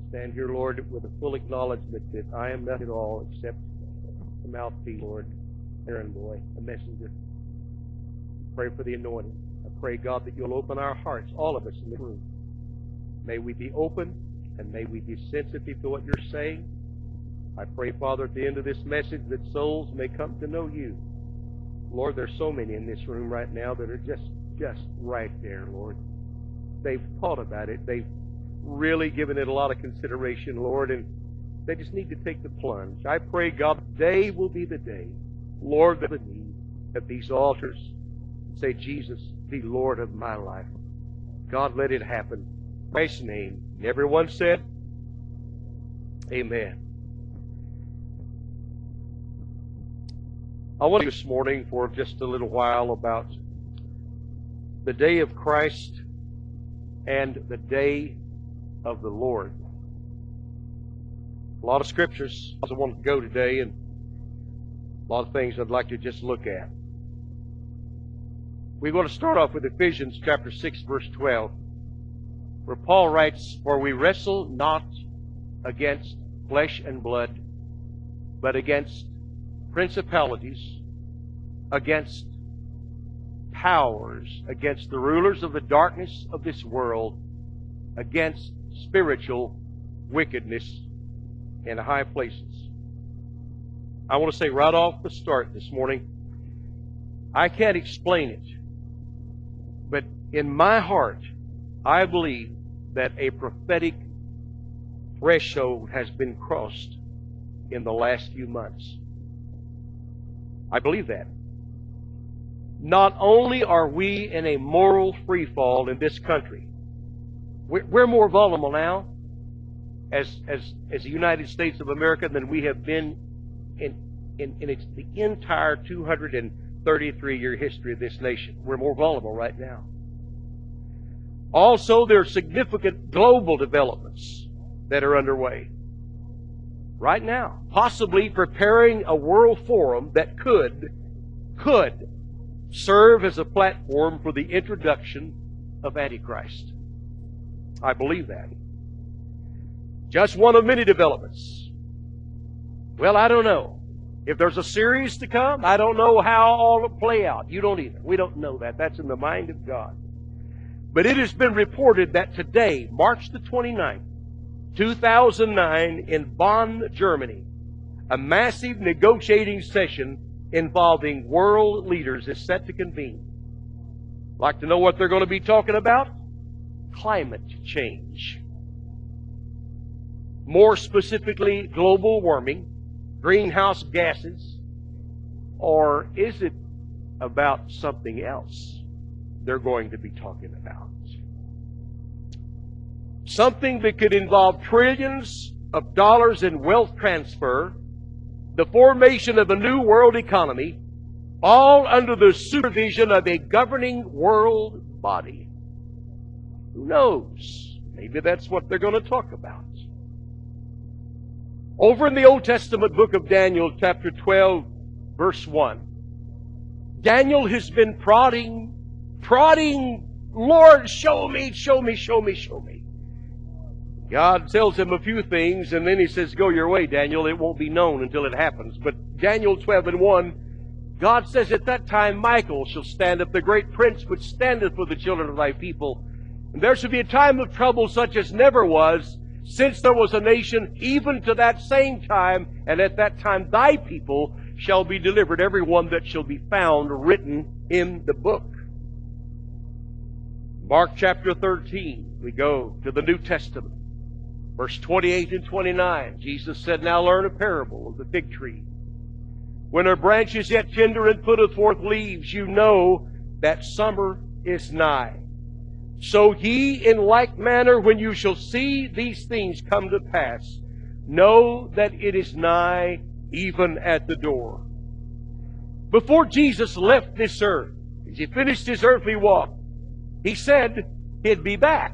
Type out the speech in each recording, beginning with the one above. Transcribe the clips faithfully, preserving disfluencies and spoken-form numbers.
Stand here, Lord, with a full acknowledgement that I am nothing at all except a mouthpiece, Lord, errand boy, a messenger. Pray for the anointing. I pray, God, that you'll open our hearts, all of us in the room. May we be open, and may we be sensitive to what you're saying. I pray, Father, at the end of this message that souls may come to know you. Lord, there's so many in this room right now that are just, just right there, Lord. They've thought about it. They've really given it a lot of consideration, Lord, and they just need to take the plunge. I pray, God, today will be the day, Lord, that we need at these altars. Say, Jesus, be Lord of my life. God, let it happen. In Christ's name. And everyone said, amen. I want to this morning for just a little while about the day of Christ and the day of the Lord. A lot of scriptures I want to go today, and a lot of things I'd like to just look at. We're going to start off with Ephesians chapter six, verse twelve, where Paul writes, "For we wrestle not against flesh and blood, but against principalities, against powers, against the rulers of the darkness of this world, against spiritual wickedness in high places." I want to say right off the start this morning, I can't explain it, but in my heart, I believe that a prophetic threshold has been crossed in the last few months. I believe that. Not only are we in a moral freefall in this country, we're more vulnerable now as as as the United States of America than we have been in in, in its, the entire two hundred thirty-three year history of this nation. We're more vulnerable right now. Also, there are significant global developments that are underway right now, possibly preparing a world forum that could could serve as a platform for the introduction of Antichrist. I believe that. Just one of many developments. Well, I don't know. If there's a series to come, I don't know how all will play out. You don't either. We don't know that. That's in the mind of God. But it has been reported that today, March the twenty-ninth, two thousand nine, in Bonn, Germany, a massive negotiating session involving world leaders is set to convene. Like to know what they're going to be talking about? Climate change. More specifically, global warming, greenhouse gases, or is it about something else they're going to be talking about? Something that could involve trillions of dollars in wealth transfer, the formation of a new world economy, all under the supervision of a governing world body. Who knows? Maybe that's what they're going to talk about. Over in the Old Testament book of Daniel, chapter twelve, verse one, Daniel has been prodding, prodding, Lord, show me, show me, show me, show me. God tells him a few things, and then he says, go your way, Daniel. It won't be known until it happens. But Daniel twelve and one, God says, at that time Michael shall stand up, the great prince which standeth for the children of thy people. And there shall be a time of trouble such as never was, since there was a nation, even to that same time, and at that time thy people shall be delivered, every one that shall be found written in the book. Mark chapter thirteen, we go to the New Testament. Verse twenty-eight and twenty-nine, Jesus said, now learn a parable of the fig tree. When her branch is yet tender and putteth forth leaves, you know that summer is nigh. So ye in like manner, when you shall see these things come to pass, know that it is nigh, even at the door. Before Jesus left this earth, as he finished his earthly walk, he said he'd be back.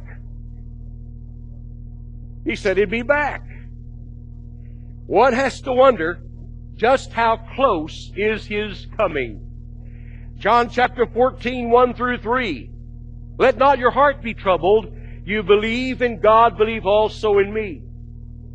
He said he'd be back. One has to wonder just how close is his coming. John chapter fourteen, one through three. Let not your heart be troubled. You believe in God, believe also in me.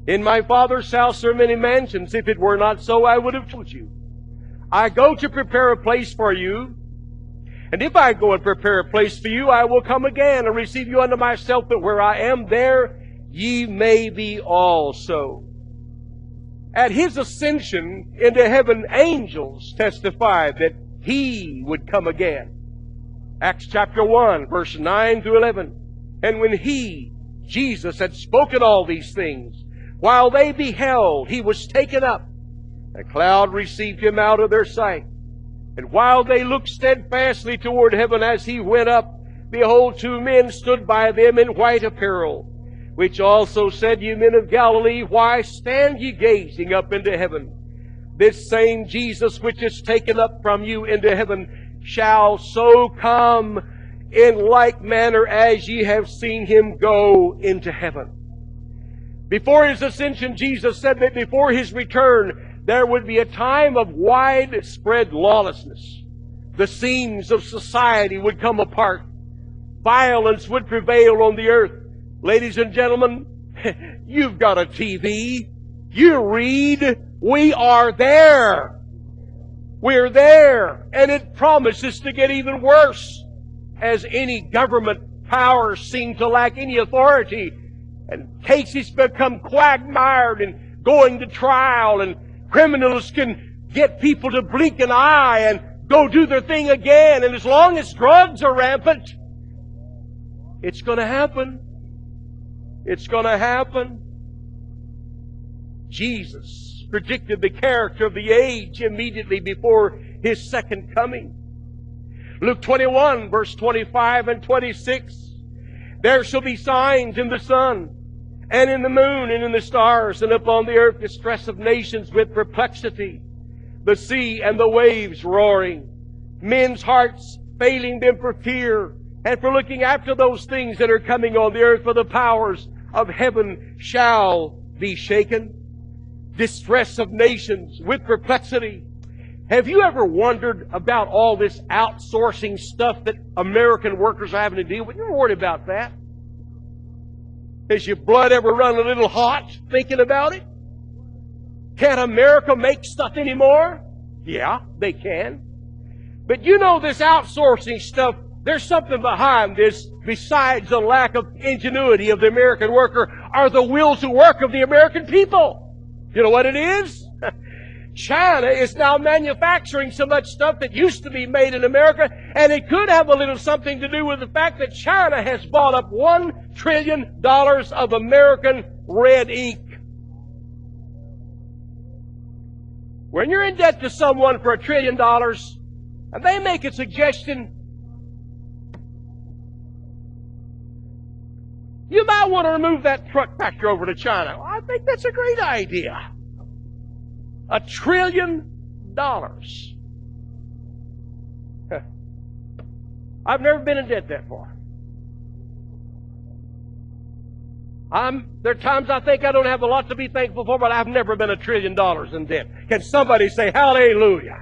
In my Father's house are many mansions. If it were not so, I would have told you. I go to prepare a place for you. And if I go and prepare a place for you, I will come again and receive you unto myself, that where I am, there ye may be also. At His ascension into heaven, angels testified that He would come again. Acts chapter one, verse nine through eleven. And when He, Jesus, had spoken all these things, while they beheld, He was taken up. A cloud received Him out of their sight. And while they looked steadfastly toward heaven as He went up, behold, two men stood by them in white apparel, which also said, Ye men of Galilee, why stand ye gazing up into heaven? This same Jesus which is taken up from you into heaven shall so come in like manner as ye have seen Him go into heaven. Before His ascension, Jesus said that before His return, there would be a time of widespread lawlessness. The seams of society would come apart. Violence would prevail on the earth. Ladies and gentlemen, you've got a T V. You read. We are there. We're there. And it promises to get even worse as any government powers seem to lack any authority and cases become quagmired and going to trial, and criminals can get people to blink an eye and go do their thing again. And as long as drugs are rampant, it's going to happen. It's going to happen. Jesus predicted the character of the age immediately before His second coming. Luke twenty-one, verse twenty-five and twenty-six. There shall be signs in the sun, and in the moon, and in the stars, and upon the earth distress of nations with perplexity, the sea and the waves roaring, men's hearts failing them for fear, and for looking after those things that are coming on the earth, for the powers of heaven shall be shaken. Distress of nations with perplexity. Have you ever wondered about all this outsourcing stuff that American workers are having to deal with? You ever worried about that? Has your blood ever run a little hot thinking about it? Can't America make stuff anymore? Yeah, they can. But you know, this outsourcing stuff, there's something behind this besides the lack of ingenuity of the American worker, or the will to work of the American people. You know what it is? China is now manufacturing so much stuff that used to be made in America, and it could have a little something to do with the fact that China has bought up one trillion dollars of American red ink. When you're in debt to someone for a trillion dollars, and they make a suggestion, you might want to remove that truck factory over to China. I think that's a great idea. A trillion dollars. Huh. I've never been in debt that far. I'm, there are times I think I don't have a lot to be thankful for, but I've never been a trillion dollars in debt. Can somebody say hallelujah?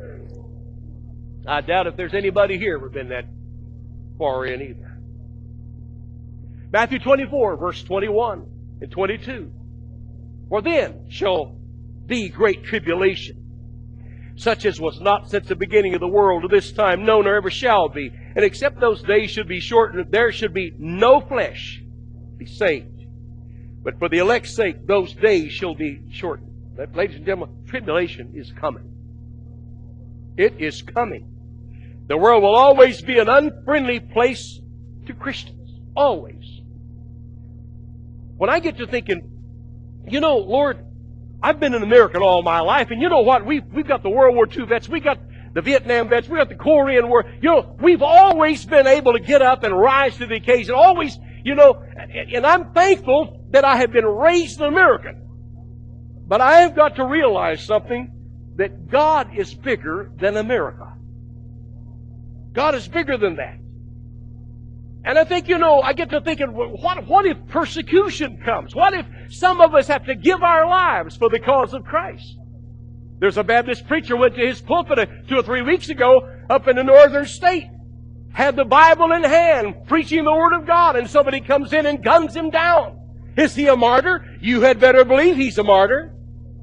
I doubt if there's anybody here who's been that far in either. Matthew twenty-four, verse twenty-one and twenty-two. For then shall be great tribulation, such as was not since the beginning of the world to this time known, or ever shall be. And except those days should be shortened, there should be no flesh be saved. But for the elect's sake, those days shall be shortened. But, ladies and gentlemen, tribulation is coming. It is coming. The world will always be an unfriendly place to Christians. Always. When I get to thinking, you know, Lord, I've been an American all my life, and you know what? We've, we've got the World War Two vets, we got the Vietnam vets, we got the Korean War. You know, we've always been able to get up and rise to the occasion. Always, you know, and I'm thankful that I have been raised an American. But I have got to realize something, that God is bigger than America. God is bigger than that. And I think, you know, I get to thinking, what, what if persecution comes? What if some of us have to give our lives for the cause of Christ? There's a Baptist preacher went to his pulpit two or three weeks ago up in the northern state, had the Bible in hand, preaching the Word of God, and somebody comes in and guns him down. Is he a martyr? You had better believe he's a martyr.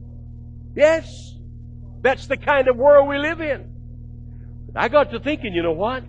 Yes. That's the kind of world we live in. I got to thinking, you know what?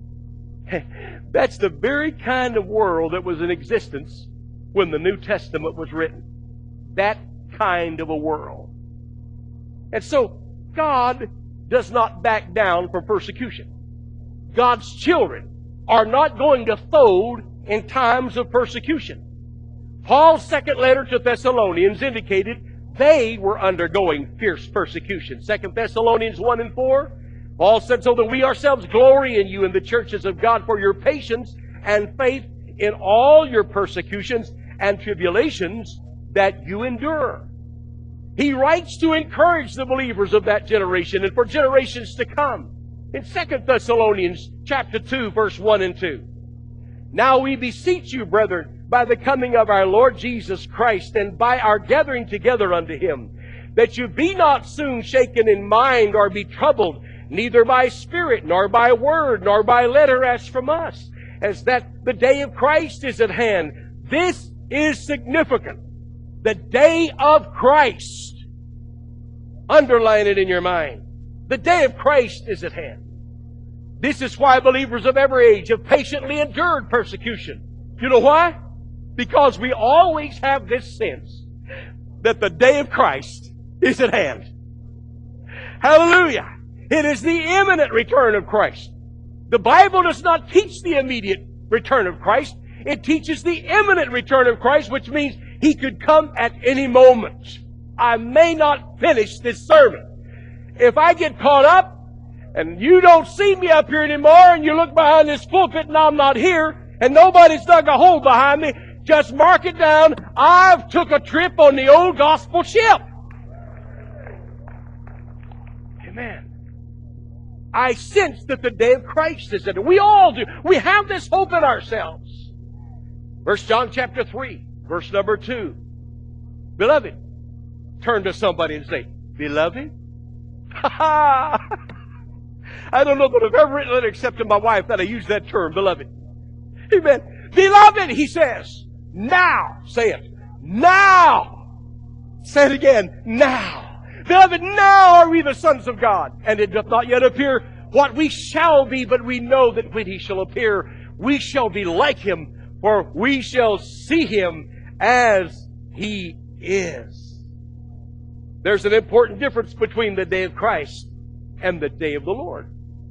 That's the very kind of world that was in existence when the New Testament was written. That kind of a world. And so, God does not back down from persecution. God's children are not going to fold in times of persecution. Paul's second letter to Thessalonians indicated they were undergoing fierce persecution. Second Thessalonians one and four, Paul said, so that we ourselves glory in you in the churches of God for your patience and faith in all your persecutions and tribulations that you endure. He writes to encourage the believers of that generation and for generations to come. In Second Thessalonians chapter two, verse one and two. Now we beseech you, brethren, by the coming of our Lord Jesus Christ and by our gathering together unto Him, that you be not soon shaken in mind or be troubled, neither by spirit, nor by word, nor by letter as from us, as that the day of Christ is at hand. This is significant. The day of Christ. Underline it in your mind. The day of Christ is at hand. This is why believers of every age have patiently endured persecution. You know why? Because we always have this sense that the day of Christ is at hand. Hallelujah! It is the imminent return of Christ. The Bible does not teach the immediate return of Christ. It teaches the imminent return of Christ, which means He could come at any moment. I may not finish this sermon. If I get caught up and you don't see me up here anymore and you look behind this pulpit and I'm not here and nobody's dug a hole behind me, just mark it down. I've took a trip on the old gospel ship. Amen. I sense that the day of Christ is at hand. We all do. We have this hope in ourselves. First John chapter three, verse number two. Beloved, turn to somebody and say, beloved? Ha ha! I don't know that I've ever written it except to my wife that I use that term, beloved. Amen. Beloved, he says, now. Say it. Now. Say it again. Now. Beloved, now are we the sons of God. And it doth not yet appear what we shall be, but we know that when He shall appear, we shall be like Him, for we shall see Him as He is. There's an important difference between the day of Christ and the day of the Lord.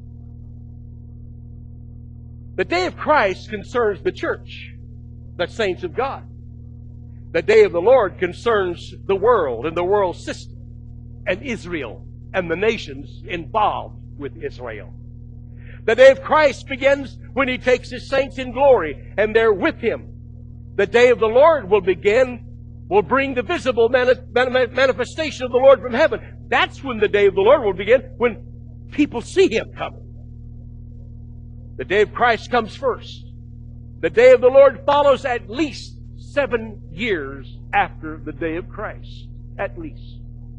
The day of Christ concerns the church, the saints of God. The day of the Lord concerns the world and the world system and Israel and the nations involved with Israel. The day of Christ begins when He takes His saints in glory and they're with Him. The day of the Lord will begin, will bring the visible mani- manifestation of the Lord from heaven. That's when the day of the Lord will begin, when people see Him coming. The day of Christ comes first. The day of the Lord follows at least seven years after the day of Christ. At least.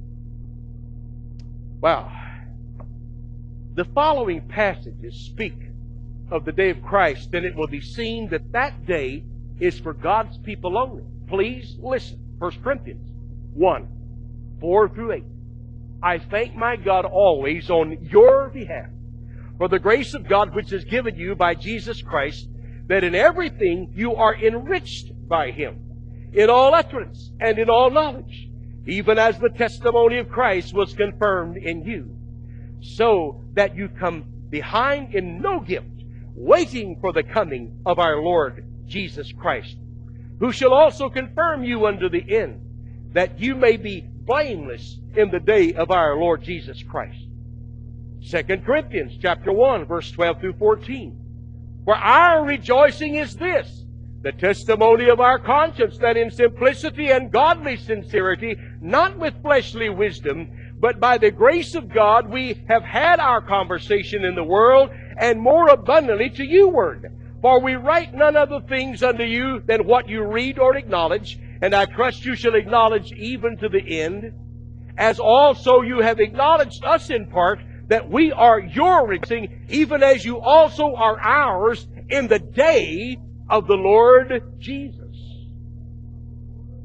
Wow. The following passages speak of the day of Christ, and it will be seen that that day is for God's people only. Please listen. First Corinthians one, four through eight. I thank my God always on your behalf for the grace of God which is given you by Jesus Christ, that in everything you are enriched by Him, in all utterance and in all knowledge, even as the testimony of Christ was confirmed in you, so that you come behind in no guilt, waiting for the coming of our Lord Jesus Christ, who shall also confirm you unto the end, that you may be blameless in the day of our Lord Jesus Christ. Second Corinthians chapter one, verse twelve through fourteen. For our rejoicing is this, the testimony of our conscience, that in simplicity and godly sincerity, not with fleshly wisdom, but by the grace of God, we have had our conversation in the world, and more abundantly to you word. For we write none other things unto you than what you read or acknowledge, and I trust you shall acknowledge even to the end, as also you have acknowledged us in part, that we are your rejoicing, even as you also are ours in the day of the Lord Jesus.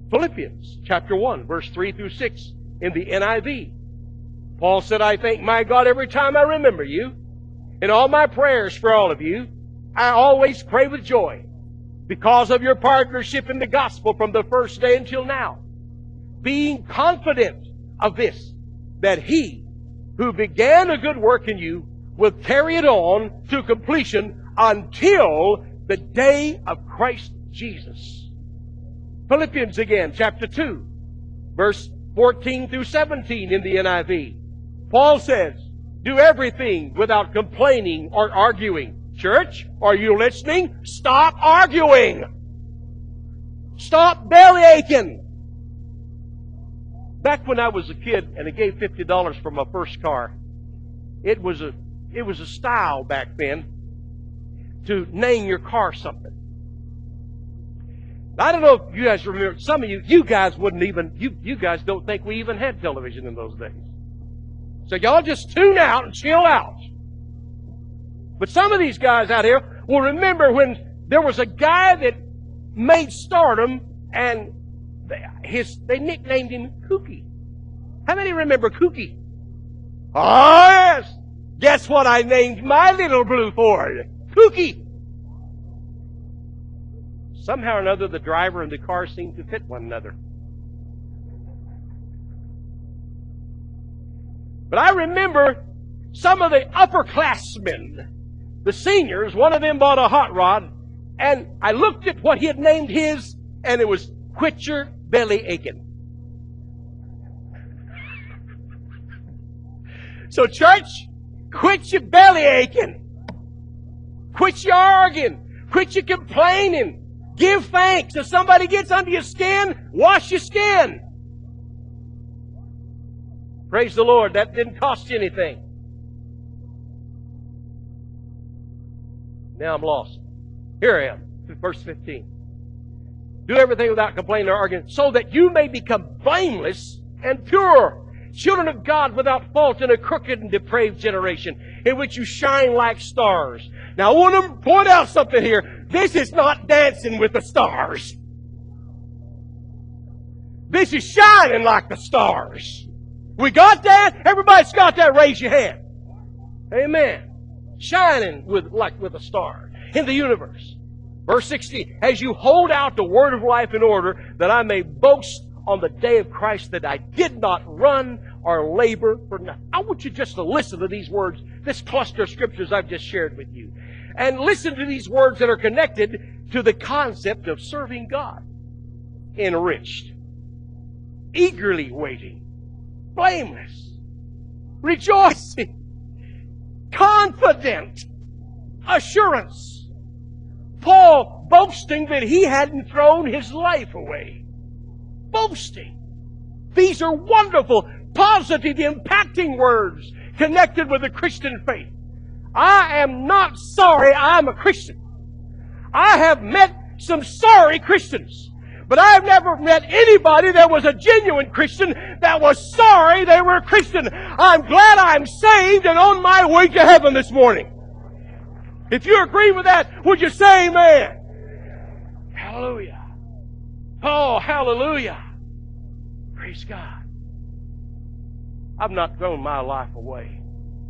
Philippians chapter one, verse three through six in the N I V. Paul said, I thank my God every time I remember you. In all my prayers for all of you, I always pray with joy because of your partnership in the gospel from the first day until now, being confident of this, that He who began a good work in you will carry it on to completion until the day of Christ Jesus. Philippians again, chapter two, verse fourteen through seventeen in the N I V. Paul says, do everything without complaining or arguing. Church, are you listening? Stop arguing. Stop belly aching. Back when I was a kid and I gave fifty dollars for my first car, it was a it was a style back then to name your car something. I don't know if you guys remember, some of you, you guys wouldn't even, you, you guys don't think we even had television in those days. So y'all just tune out and chill out. But some of these guys out here will remember when there was a guy that made stardom and his, they nicknamed him Kooky. How many remember Kooky? Oh yes! Guess what I named my little blue Ford? Kooky! Somehow or another, the driver and the car seemed to fit one another. But I remember some of the upperclassmen, the seniors, one of them bought a hot rod, and I looked at what he had named his, and it was Quit Your Belly Aching. So church, quit your belly aching. Quit your arguing. Quit your complaining. Give thanks. If somebody gets under your skin, wash your skin. Praise the Lord. That didn't cost you anything. Now I'm lost. Here I am. Verse fifteen. Do everything without complaining or arguing, so that you may become blameless and pure, children of God without fault in a crooked and depraved generation, in which you shine like stars. Now I want to point out something here. This is not dancing with the stars. This is shining like the stars. We got that? Everybody's got that? Raise your hand. Amen. Shining with like with a star in the universe. Verse sixteen, as you hold out the word of life in order, that I may boast on the day of Christ that I did not run or labor for nothing. I want you just to listen to these words, this cluster of scriptures I've just shared with you. And listen to these words that are connected to the concept of serving God. Enriched, eagerly waiting, blameless, rejoicing, confident, assurance. Paul boasting that he hadn't thrown his life away. Boasting. These are wonderful, positive, impacting words connected with the Christian faith. I am not sorry I'm a Christian. I have met some sorry Christians. But I've never met anybody that was a genuine Christian that was sorry they were a Christian. I'm glad I'm saved and on my way to heaven this morning. If you agree with that, would you say amen? Hallelujah. Oh, hallelujah. Praise God. I've not thrown my life away.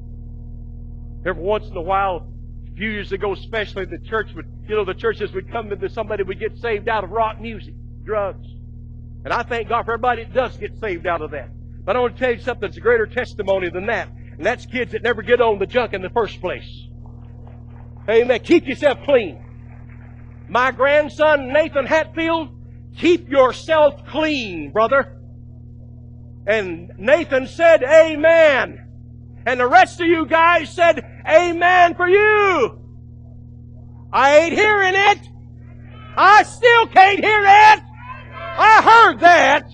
Every once in a while, a few years ago especially, the church would, you know, the churches would come into somebody would get saved out of rock music, drugs. And I thank God for everybody that does get saved out of that. But I want to tell you something that's a greater testimony than that. And that's kids that never get on the junk in the first place. Amen. Keep yourself clean. My grandson, Nathan Hatfield, keep yourself clean, brother. And Nathan said, amen. And the rest of you guys said, amen for you. I ain't hearing it. I still can't hear it. I heard that.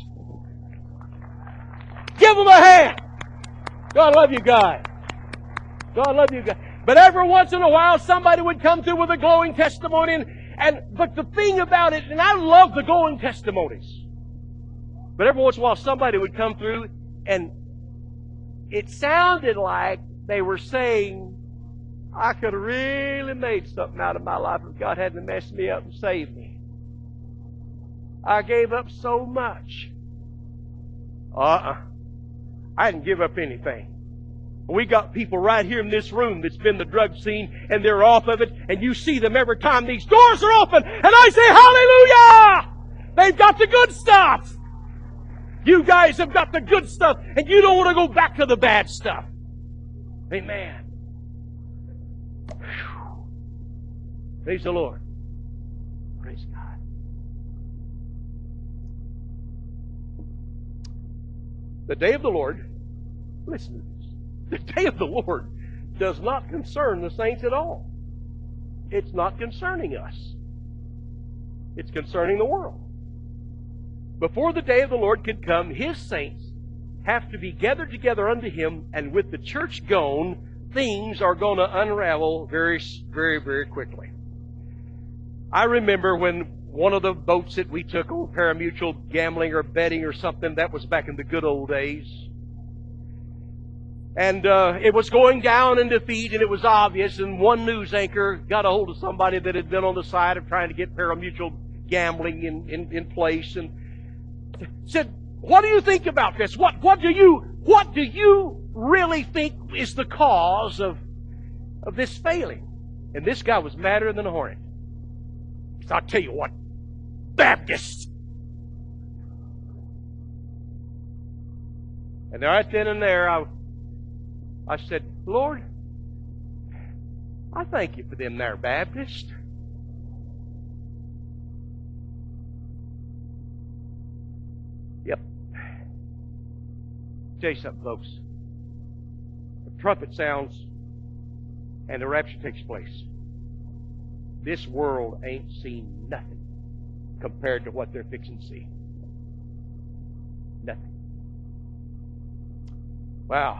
Give them a hand. God love you guys. God love you guys. But every once in a while, somebody would come through with a glowing testimony. And, and but the thing about it, and I love the glowing testimonies. But every once in a while, somebody would come through, and it sounded like they were saying, I could have really made something out of my life if God hadn't messed me up and saved me. I gave up so much. Uh-uh. I didn't give up anything. We got people right here in this room that's been the drug scene, and they're off of it, and you see them every time these doors are open, and I say, hallelujah! They've got the good stuff. You guys have got the good stuff, and you don't want to go back to the bad stuff. Amen. Whew. Praise the Lord. Praise God. The day of the Lord, listen to this. The day of the Lord does not concern the saints at all. It's not concerning us. It's concerning the world. Before the day of the Lord can come, His saints have to be gathered together unto Him, and with the church gone, things are going to unravel very, very, very quickly. I remember when one of the boats that we took on parimutuel gambling or betting or something, that was back in the good old days. And uh, it was going down in defeat, and it was obvious, and one news anchor got a hold of somebody that had been on the side of trying to get parimutuel gambling in, in, in place, and said, what do you think about this? What, what do you, what do you really think is the cause of, of this failing? And this guy was madder than a hornet. He said, I'll tell you what, Baptists. And right then and there, I, I said, Lord, I thank you for them there Baptists. Yep. Tell you something, folks. The trumpet sounds and the rapture takes place. This world ain't seen nothing compared to what they're fixing to see. Nothing. Wow.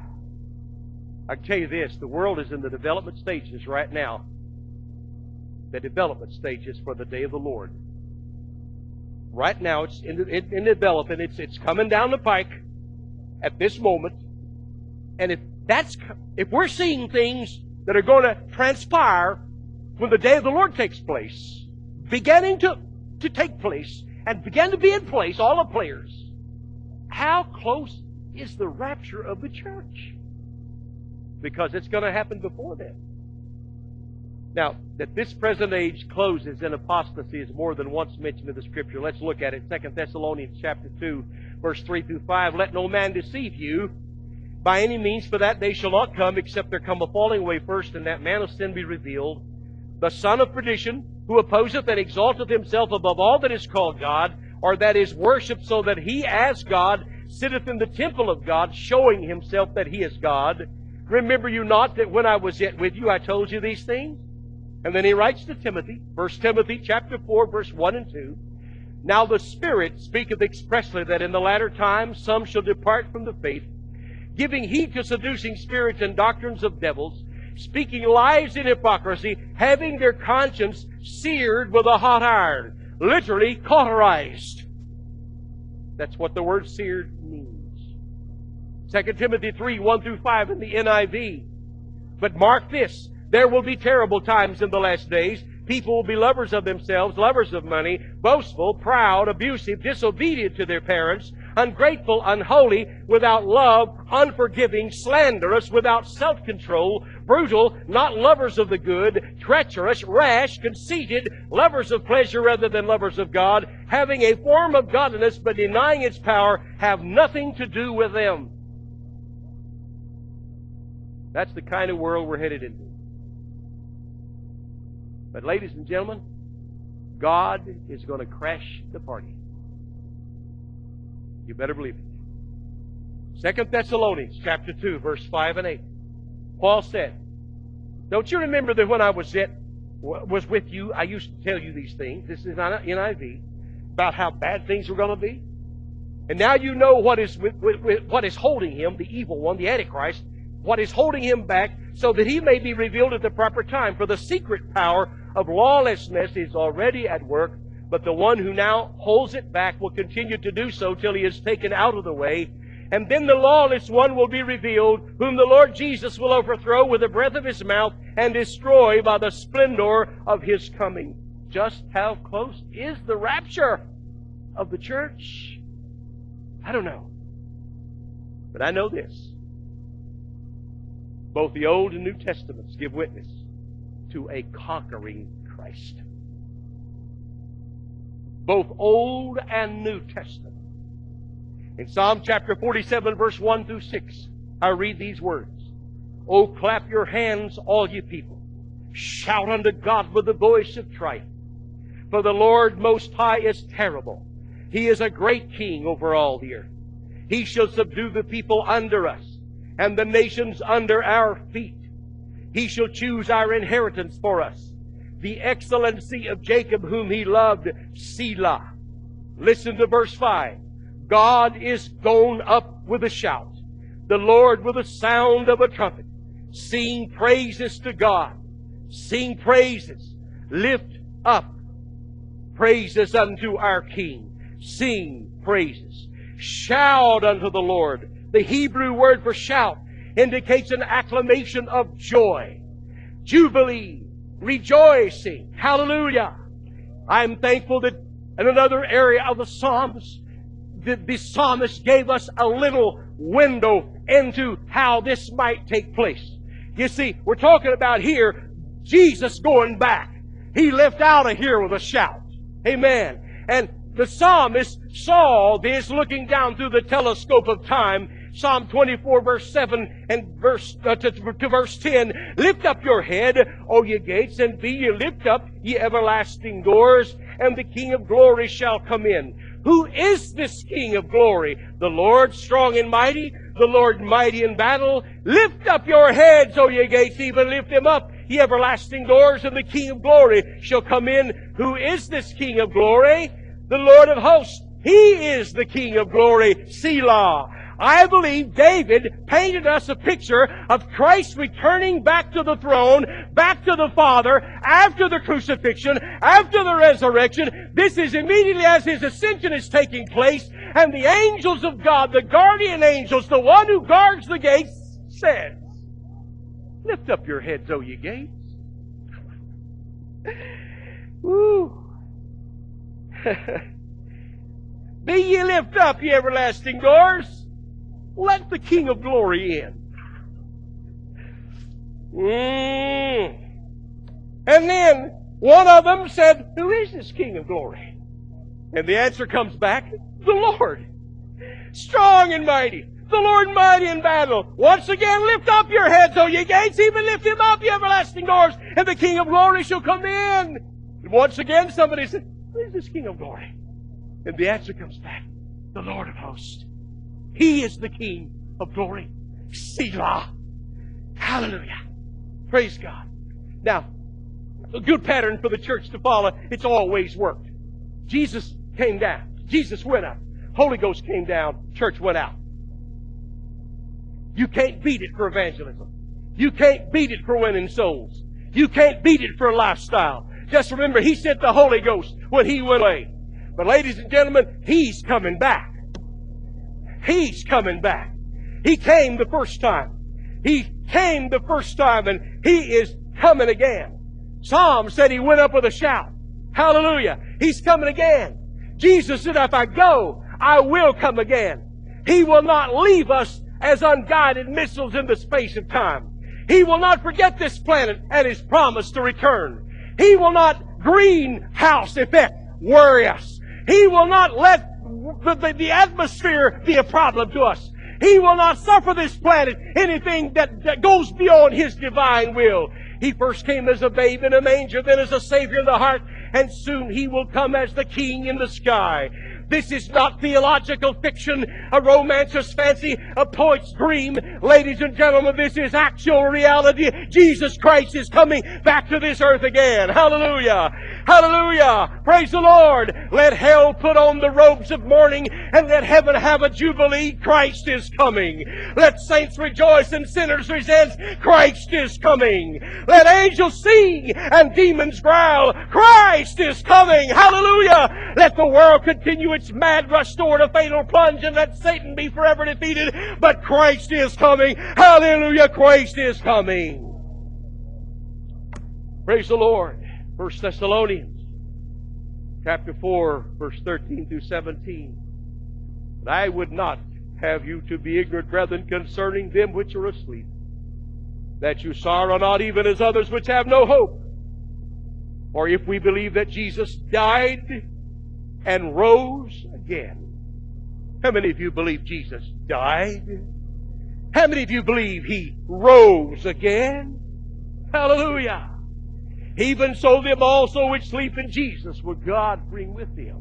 I can tell you this, the world is in the development stages right now. The development stages for the day of the Lord. Right now, it's in, in, in development. It's, it's coming down the pike at this moment. And if that's, if we're seeing things that are going to transpire when the day of the Lord takes place, beginning to, to take place, and begin to be in place, all the players, how close is the rapture of the church? Because it's going to happen before then. Now, that this present age closes in apostasy is more than once mentioned in the Scripture. Let's look at it. Second Thessalonians chapter two, verse three through five. Let no man deceive you by any means, for that day shall not come, except there come a falling away first, and that man of sin be revealed, the son of perdition, who opposeth and exalteth himself above all that is called God, or that is worshipped, so that he as God sitteth in the temple of God, showing himself that he is God. Remember you not that when I was yet with you, I told you these things? And then he writes to Timothy, First Timothy chapter four, verse one and two. Now the Spirit speaketh expressly that in the latter times some shall depart from the faith, giving heed to seducing spirits and doctrines of devils, speaking lies in hypocrisy, having their conscience seared with a hot iron. Literally cauterized. That's what the word seared means. Second Timothy three, one through five in the N I V. But mark this, there will be terrible times in the last days. People will be lovers of themselves, lovers of money, boastful, proud, abusive, disobedient to their parents, ungrateful, unholy, without love, unforgiving, slanderous, without self-control, brutal, not lovers of the good, treacherous, rash, conceited, lovers of pleasure rather than lovers of God, having a form of godliness but denying its power, have nothing to do with them. That's the kind of world we're headed into. But ladies and gentlemen, God is going to crash the party. You better believe it. Second Thessalonians chapter two, verse five and eight. Paul said, don't you remember that when I was yet was with you, I used to tell you these things. This is N I V, about how bad things were going to be. And now you know what is with, with, with, what is holding him, the evil one, the Antichrist, what is holding him back, so that he may be revealed at the proper time. For the secret power of lawlessness is already at work, but the one who now holds it back will continue to do so till he is taken out of the way. And then the lawless one will be revealed, whom the Lord Jesus will overthrow with the breath of his mouth and destroy by the splendor of his coming. Just how close is the rapture? of the church? I don't know. But I know this. Both the Old and New Testaments give witness to a conquering Christ. Both Old and New Testament. In Psalm chapter forty-seven, verse one through six, I read these words. Oh, clap your hands, all ye people. Shout unto God with the voice of triumph. For the Lord Most High is terrible. He is a great king over all the earth. He shall subdue the people under us, and the nations under our feet. He shall choose our inheritance for us, the excellency of Jacob whom He loved, Selah. Listen to verse five. God is gone up with a shout, the Lord with the sound of a trumpet. Sing praises to God. Sing praises. Lift up praises unto our King. Sing praises. Shout unto the Lord. The Hebrew word for shout indicates an acclamation of joy, jubilee, rejoicing. Hallelujah. I'm thankful that in another area of the Psalms, the, the psalmist gave us a little window into how this might take place. You see, we're talking about here Jesus going back. He left out of here with a shout. Amen. And the psalmist saw this looking down through the telescope of time. Psalm twenty-four, verse seven and verse uh, to, to verse ten. Lift up your head, O ye gates, and be ye lift up, ye everlasting doors, and the King of glory shall come in. Who is this King of glory? The Lord strong and mighty, the Lord mighty in battle. Lift up your heads, O ye gates, even lift them up, ye everlasting doors, and the King of glory shall come in. Who is this King of glory? The Lord of hosts. He is the King of glory. Selah. I believe David painted us a picture of Christ returning back to the throne, back to the Father, after the crucifixion, after the resurrection. This is immediately as His ascension is taking place, and the angels of God, the guardian angels, the one who guards the gates, says, lift up your heads, O ye gates. Woo. Be ye lift up, ye everlasting doors. Let the King of glory in. Mm. And then one of them said, who is this King of glory? And the answer comes back, the Lord. Strong and mighty. The Lord mighty in battle. Once again, lift up your heads, O ye gates. Even lift Him up, ye everlasting doors. And the King of glory shall come in. And once again, somebody said, who is this King of glory? And the answer comes back, the Lord of hosts. He is the King of glory. Selah. Hallelujah. Praise God. Now, a good pattern for the church to follow. It's always worked. Jesus came down. Jesus went up. Holy Ghost came down. Church went out. You can't beat it for evangelism. You can't beat it for winning souls. You can't beat it for a lifestyle. Just remember, He sent the Holy Ghost when He went away. But ladies and gentlemen, He's coming back. He's coming back. He came the first time. He came the first time, and He is coming again. Psalm said He went up with a shout. Hallelujah. He's coming again. Jesus said, if I go, I will come again. He will not leave us as unguided missiles in the space of time. He will not forget this planet and His promise to return. He will not greenhouse effect worry us. He will not let the, the, the atmosphere be a problem to us. He will not suffer this planet anything that, that goes beyond His divine will. He first came as a babe in a manger, then as a Savior in the heart, and soon He will come as the King in the sky. This is not theological fiction, a romancer's fancy, a poet's dream. Ladies and gentlemen, this is actual reality. Jesus Christ is coming back to this earth again. Hallelujah! Hallelujah! Praise the Lord! Let hell put on the robes of mourning, and let heaven have a jubilee. Christ is coming. Let saints rejoice and sinners resent. Christ is coming. Let angels sing and demons growl. Christ is coming. Hallelujah! Let the world continue its mad rush toward a fatal plunge, and let Satan be forever defeated. But Christ is coming. Hallelujah! Christ is coming. Praise the Lord. First Thessalonians chapter four, verse thirteen through seventeen. But I would not have you to be ignorant, brethren, concerning them which are asleep, that you sorrow not even as others which have no hope. For if we believe that Jesus died and rose again. How many of you believe Jesus died? How many of you believe He rose again? Hallelujah! Even so them also which sleep in Jesus will God bring with Him.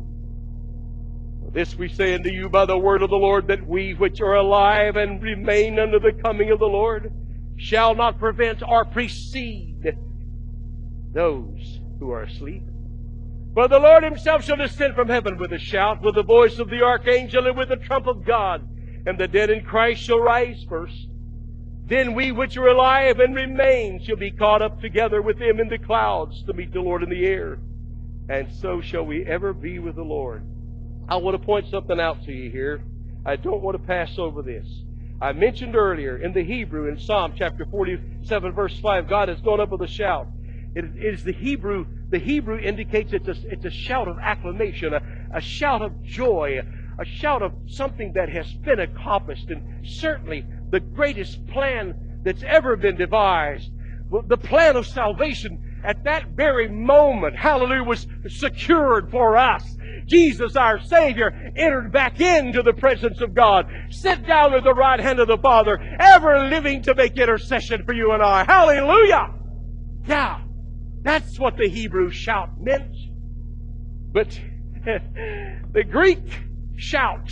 This we say unto you by the word of the Lord, that we which are alive and remain unto the coming of the Lord shall not prevent or precede those who are asleep. For the Lord Himself shall descend from heaven with a shout, with the voice of the archangel, and with the trump of God. And the dead in Christ shall rise first. Then we which are alive and remain shall be caught up together with them in the clouds to meet the Lord in the air. And so shall we ever be with the Lord. I want to point something out to you here. I don't want to pass over this. I mentioned earlier in the Hebrew, in Psalm chapter forty-seven, verse five, God has gone up with a shout. It is the Hebrew. The Hebrew indicates it's a, it's a shout of acclamation, a, a shout of joy, a shout of something that has been accomplished, and certainly the greatest plan that's ever been devised. The plan of salvation at that very moment, hallelujah, was secured for us. Jesus, our Savior, entered back into the presence of God, sat down at the right hand of the Father, ever living to make intercession for you and I. Hallelujah! Yeah, that's what the Hebrew shout meant. But the Greek shout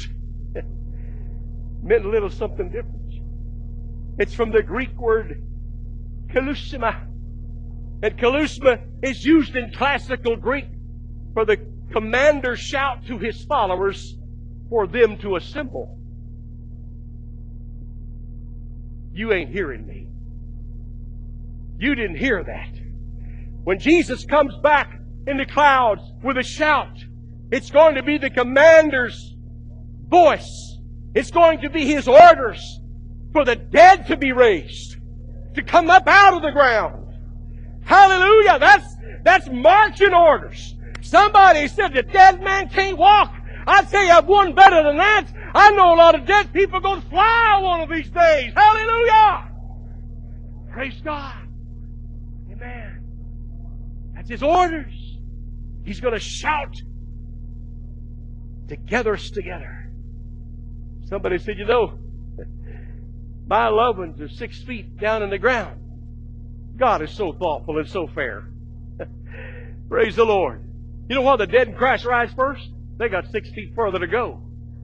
meant a little something different. It's from the Greek word kalusma. And kalusma is used in classical Greek for the commander's shout to his followers for them to assemble. You ain't hearing me. You didn't hear that. When Jesus comes back in the clouds with a shout, it's going to be the commander's voice. It's going to be His orders for the dead to be raised, to come up out of the ground. Hallelujah! That's, that's marching orders. Somebody said the dead man can't walk. I tell you, I've one better than that. I know a lot of dead people going to fly one of these days. Hallelujah! Praise God. Amen. That's His orders. He's going to shout to gather us together. Somebody said, you know, my loved ones are six feet down in the ground. God is so thoughtful and so fair. Praise the Lord. You know why the dead in Christ rise first? They got six feet further to go.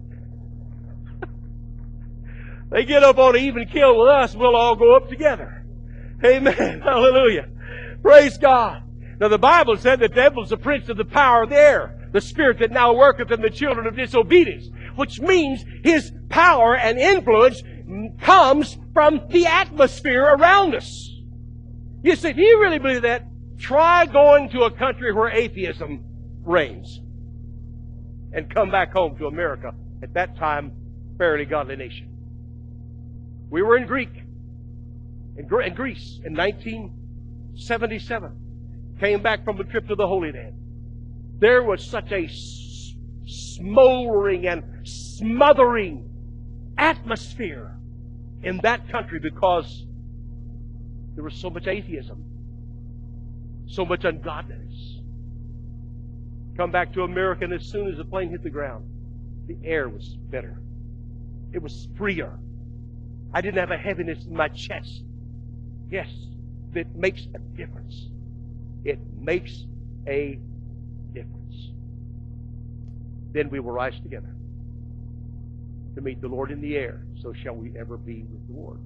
They get up on an even keel with us, we'll all go up together. Amen. Hallelujah. Praise God. Now the Bible said the devil is the prince of the power of the air, the spirit that now worketh in the children of disobedience, which means his power and influence comes from the atmosphere around us. You say, do you really believe that? Try going to a country where atheism reigns and come back home to America, at that time, fairly godly nation. We were in Greek, in, Gre- in Greece in nineteen seventy-seven. Came back from a trip to the Holy Land. There was such a s- smoldering and smothering atmosphere in that country because there was so much atheism, so much ungodliness. Come back to America, and as soon as the plane hit the ground, the air was better. It was freer. I didn't have a heaviness in my chest. Yes, it makes a difference. It makes a difference. Then we will rise together to meet the Lord in the air. So shall we ever be with the Lord.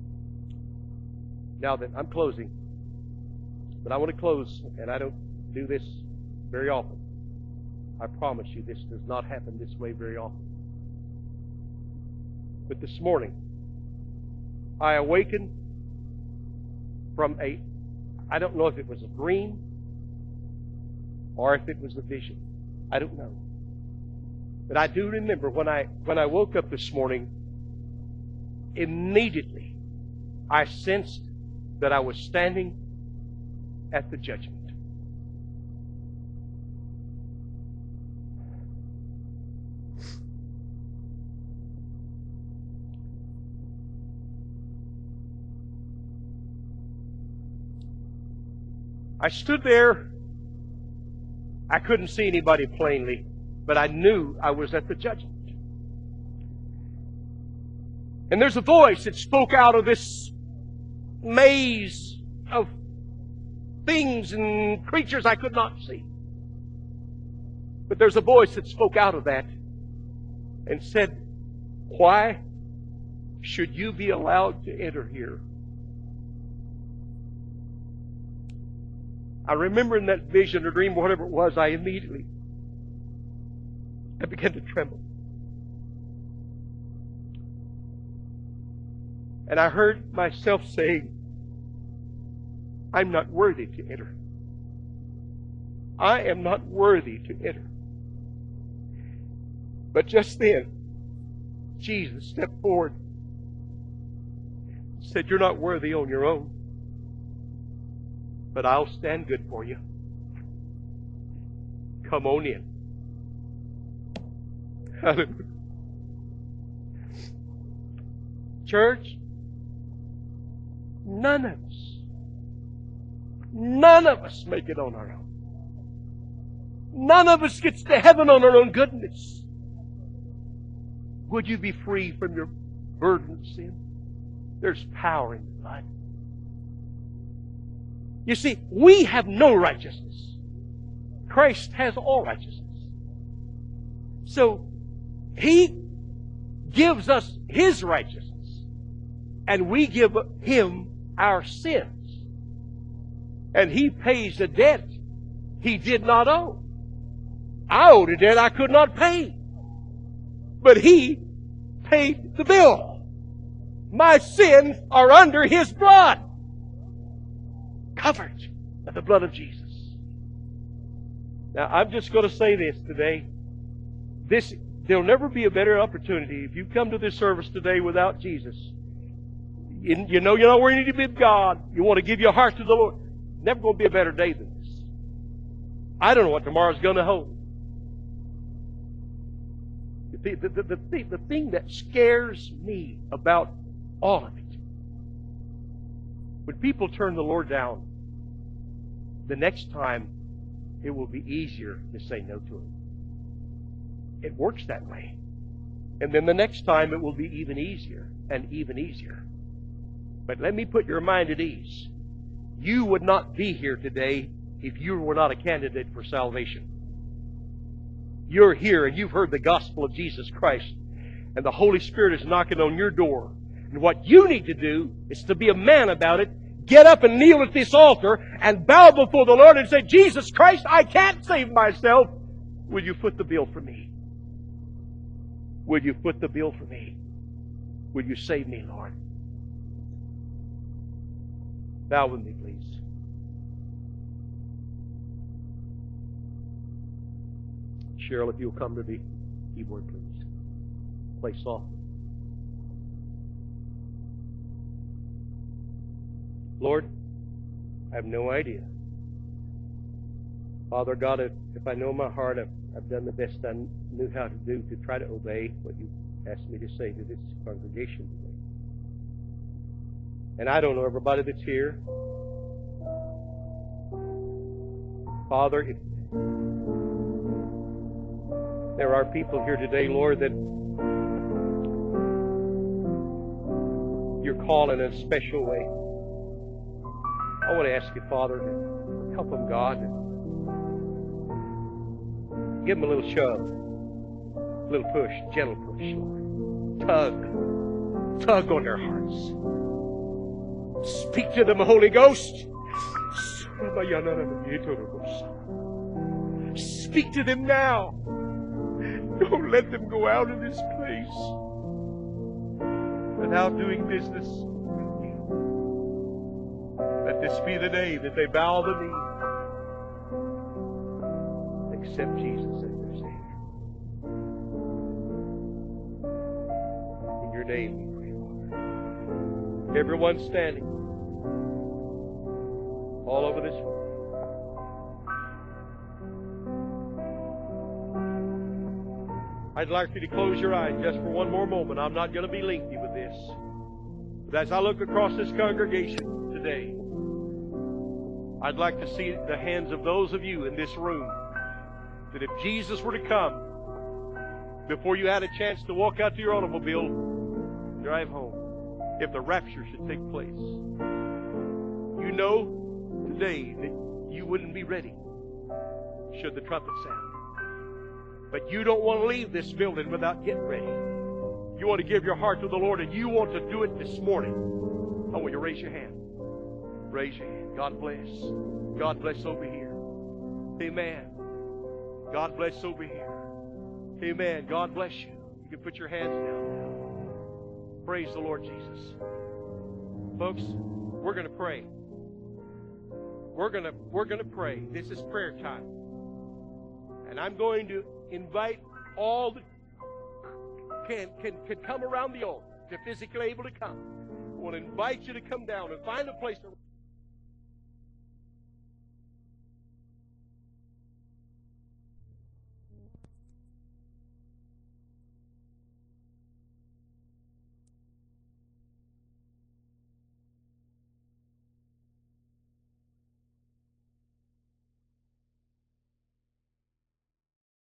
Now then, I'm closing. But I want to close, and I don't do this very often. I promise you this does not happen this way very often. But this morning, I awakened from a, I don't know if it was a dream or if it was a vision. I don't know. But I do remember when I when I woke up this morning, immediately I sensed that I was standing at the judgment. I stood there. I couldn't see anybody plainly, but I knew I was at the judgment. And there's a voice that spoke out of this maze of things and creatures I could not see. But there's a voice that spoke out of that and said, "Why should you be allowed to enter here?" I remember in that vision or dream or whatever it was, I immediately I began to tremble. And I heard myself saying, "I'm not worthy to enter. I am not worthy to enter." But just then, Jesus stepped forward and said, "You're not worthy on your own, but I'll stand good for you. Come on in." Hallelujah. Church, none of us, none of us make it on our own. None of us gets to heaven on our own goodness. Would you be free from your burden of sin? There's power in the blood. You see, we have no righteousness. Christ has all righteousness. So, He gives us His righteousness, and we give Him our sins. And He pays a debt He did not owe. I owed a debt I could not pay. But He paid the bill. My sins are under His blood, covered by the blood of Jesus. Now, I'm just going to say this today. This, there'll never be a better opportunity. If you come to this service today without Jesus, you, you know you're not where you need to be with God. You want to give your heart to the Lord. Never going to be a better day than this. I don't know what tomorrow's going to hold. The, the, the, the, thing, the thing that scares me about all of it, when people turn the Lord down, the next time it will be easier to say no to Him. It works that way. And then the next time it will be even easier and even easier. But let me put your mind at ease. You would not be here today if you were not a candidate for salvation. You're here and you've heard the gospel of Jesus Christ, and the Holy Spirit is knocking on your door. And what you need to do is to be a man about it. Get up and kneel at this altar and bow before the Lord and say, "Jesus Christ, I can't save myself. Will you foot the bill for me? Will you foot the bill for me? Will you save me, Lord?" Bow with me, please. Cheryl, if you'll come to the keyboard, please. Play softly. Lord, I have no idea. Father God, if, if I know my heart, I've, I've done the best I knew how to do to try to obey what you asked me to say to this congregation today. And I don't know everybody that's here. Father, if there are people here today, Lord, that you're calling in a special way, I want to ask you, Father, to help them, God. Give them a little shove, a little push, gentle push, Lord. Tug, tug on their hearts. Speak to them, Holy Ghost. Speak to them now. Don't let them go out of this place without doing business with you. Let this be the day that they bow the knee. Accept Jesus as their Savior. In your name we pray, Lord. Everyone standing all over this room. I'd like you to close your eyes just for one more moment. I'm not going to be lengthy with this. But as I look across this congregation today, I'd like to see the hands of those of you in this room that if Jesus were to come, before you had a chance to walk out to your automobile, drive home, if the rapture should take place, you know today that you wouldn't be ready should the trumpet sound. But you don't want to leave this building without getting ready. You want to give your heart to the Lord, and you want to do it this morning. I want you to raise your hand. Raise your hand. God bless. God bless over here. Amen. God bless over here. Amen. God bless you. You can put your hands down now. Praise the Lord Jesus. Folks, we're going to pray. We're going to we're going to pray. This is prayer time. And I'm going to invite all that can can can come around the altar, if they're physically able to come. I want to invite you to come down and find a place to